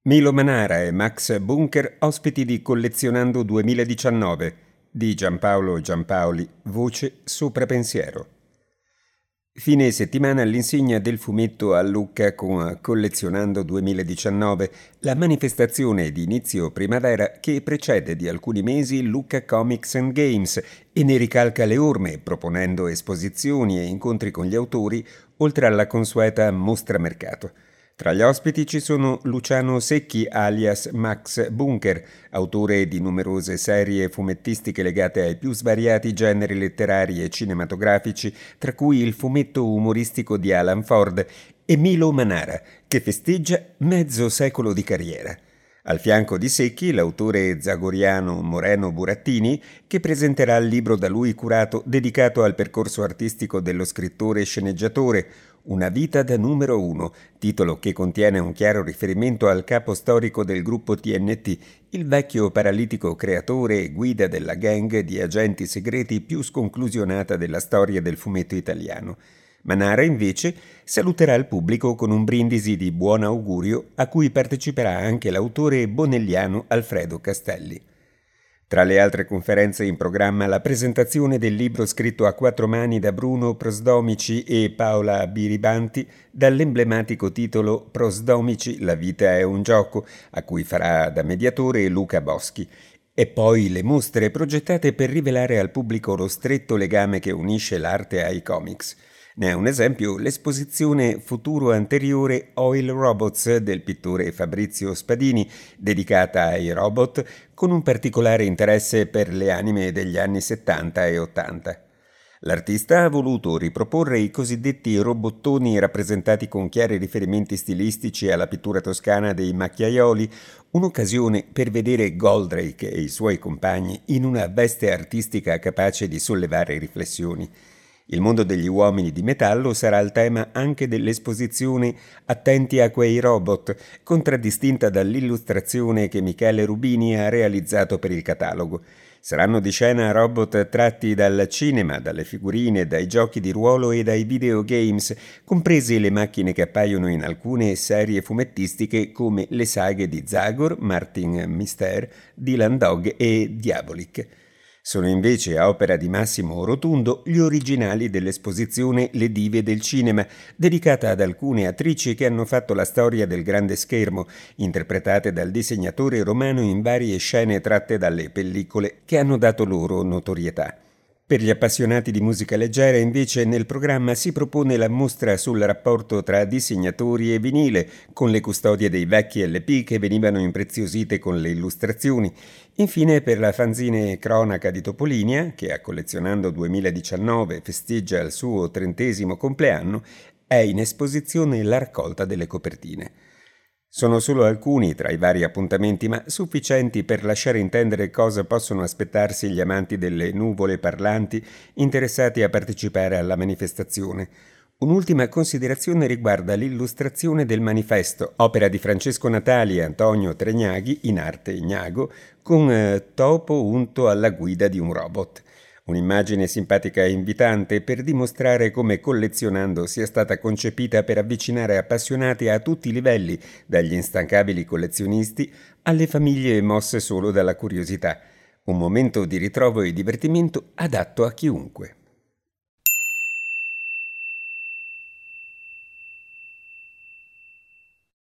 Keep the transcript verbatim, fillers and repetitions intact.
Milo Manara e Max Bunker, ospiti di Collezionando duemiladiciannove, di Giampaolo Giampaoli, voce Sopra Pensiero. Fine settimana all'insegna del fumetto a Lucca con Collezionando duemiladiciannove, la manifestazione di inizio primavera che precede di alcuni mesi Lucca Comics and Games e ne ricalca le orme, proponendo esposizioni e incontri con gli autori, oltre alla consueta mostra mercato. Tra gli ospiti ci sono Luciano Secchi alias Max Bunker, autore di numerose serie fumettistiche legate ai più svariati generi letterari e cinematografici, tra cui il fumetto umoristico di Alan Ford, e Milo Manara, che festeggia mezzo secolo di carriera. Al fianco di Secchi l'autore zagoriano Moreno Burattini, che presenterà il libro da lui curato dedicato al percorso artistico dello scrittore e sceneggiatore, Una vita da numero uno, titolo che contiene un chiaro riferimento al capo storico del gruppo T N T, il vecchio paralitico creatore e guida della gang di agenti segreti più sconclusionata della storia del fumetto italiano. Manara, invece, saluterà il pubblico con un brindisi di buon augurio a cui parteciperà anche l'autore bonelliano Alfredo Castelli. Tra le altre conferenze in programma la presentazione del libro scritto a quattro mani da Bruno Prosdomici e Paola Biribanti dall'emblematico titolo Prosdomici, la vita è un gioco, a cui farà da mediatore Luca Boschi. E poi le mostre progettate per rivelare al pubblico lo stretto legame che unisce l'arte ai comics. Ne è un esempio l'esposizione Futuro Anteriore Oil Robots del pittore Fabrizio Spadini, dedicata ai robot, con un particolare interesse per le anime degli anni settanta e ottanta. L'artista ha voluto riproporre i cosiddetti robottoni rappresentati con chiari riferimenti stilistici alla pittura toscana dei macchiaioli, un'occasione per vedere Goldrake e i suoi compagni in una veste artistica capace di sollevare riflessioni. Il mondo degli uomini di metallo sarà il tema anche dell'esposizione Attenti a quei robot, contraddistinta dall'illustrazione che Michele Rubini ha realizzato per il catalogo. Saranno di scena robot tratti dal cinema, dalle figurine, dai giochi di ruolo e dai videogames, comprese le macchine che appaiono in alcune serie fumettistiche come le saghe di Zagor, Martin Mister, Dylan Dog e Diabolik. Sono invece a opera di Massimo Rotundo gli originali dell'esposizione Le dive del cinema, dedicata ad alcune attrici che hanno fatto la storia del grande schermo, interpretate dal disegnatore romano in varie scene tratte dalle pellicole che hanno dato loro notorietà. Per gli appassionati di musica leggera, invece, nel programma si propone la mostra sul rapporto tra disegnatori e vinile, con le custodie dei vecchi L P che venivano impreziosite con le illustrazioni. Infine, per la fanzine Cronaca di Topolinia, che a Collezionando duemiladiciannove festeggia il suo trentesimo compleanno, è in esposizione la raccolta delle copertine. Sono solo alcuni tra i vari appuntamenti, ma sufficienti per lasciare intendere cosa possono aspettarsi gli amanti delle nuvole parlanti interessati a partecipare alla manifestazione. Un'ultima considerazione riguarda l'illustrazione del manifesto, opera di Francesco Natali e Antonio Tregnaghi, in arte Ignago, con eh, topo unto alla guida di un robot. Un'immagine simpatica e invitante per dimostrare come Collezionando sia stata concepita per avvicinare appassionati a tutti i livelli, dagli instancabili collezionisti alle famiglie mosse solo dalla curiosità. Un momento di ritrovo e divertimento adatto a chiunque.